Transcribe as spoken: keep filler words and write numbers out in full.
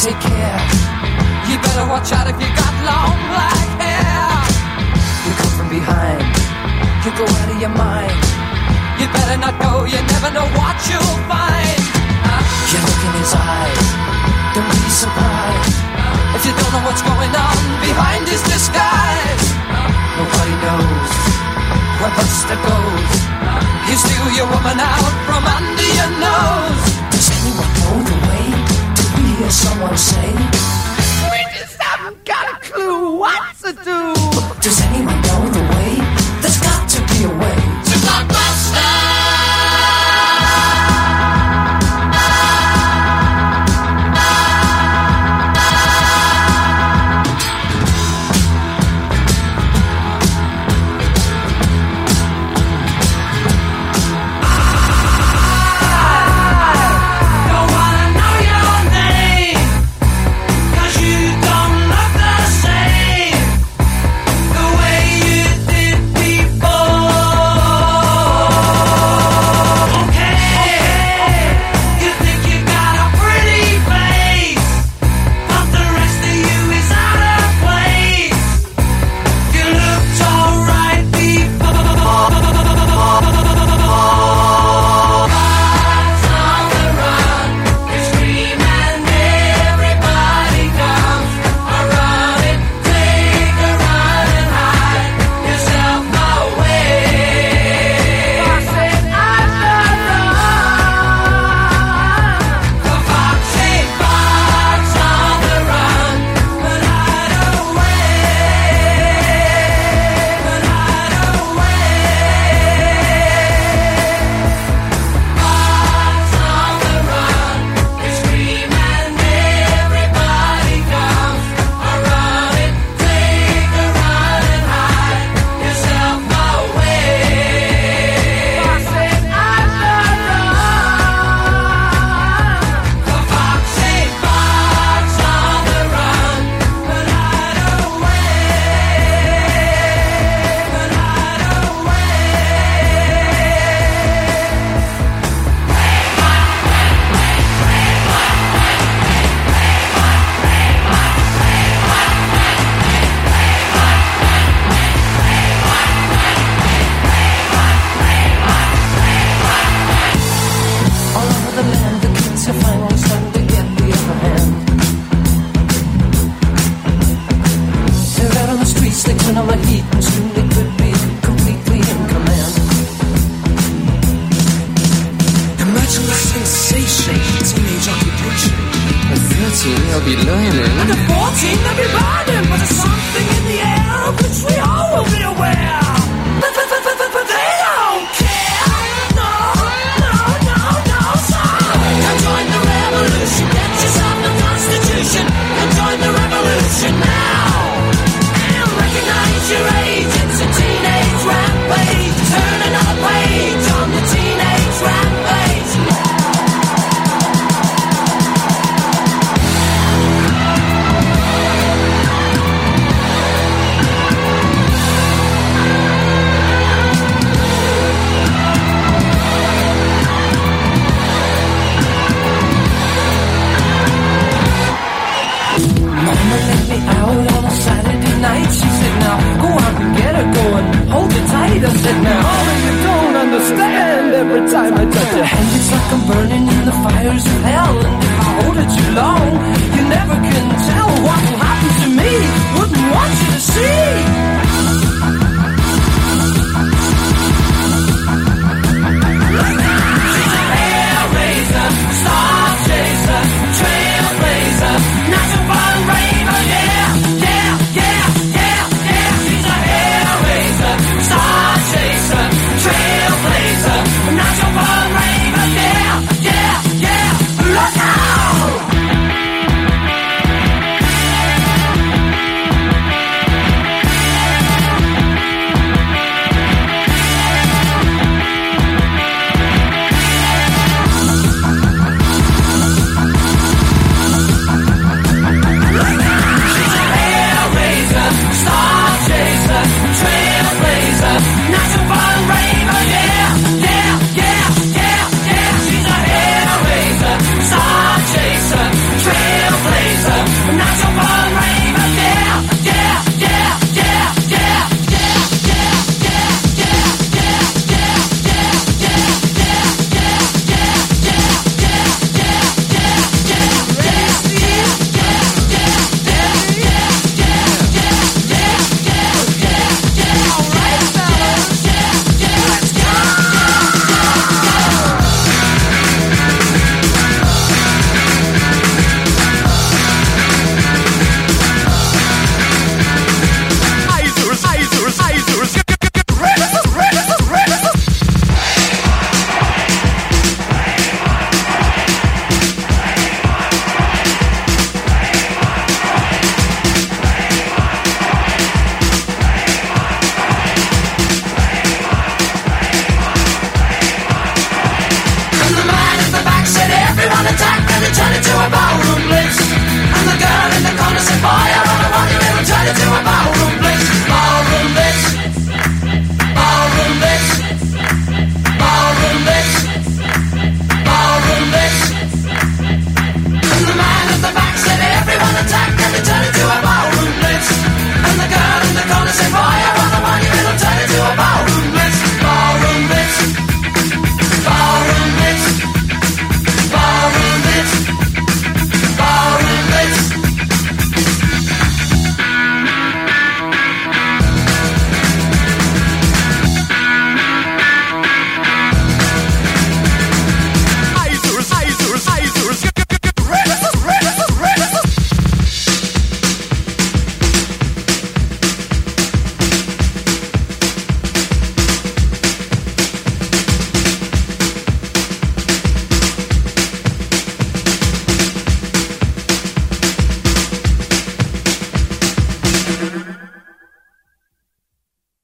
take care. You better watch out if you got long black hair. You come from behind, you go out of your mind. You better not go, you never know what you'll find. You look in his eyes, don't be surprised if you don't know what's going on behind his disguise. Nobody knows where Buster goes. You steal your woman out from under your nose. Does anyone know the way? Did we hear someone say? We just haven't got a clue what to do. Does anyone know the way? There's got to be a way to Blockbuster. Yeah. about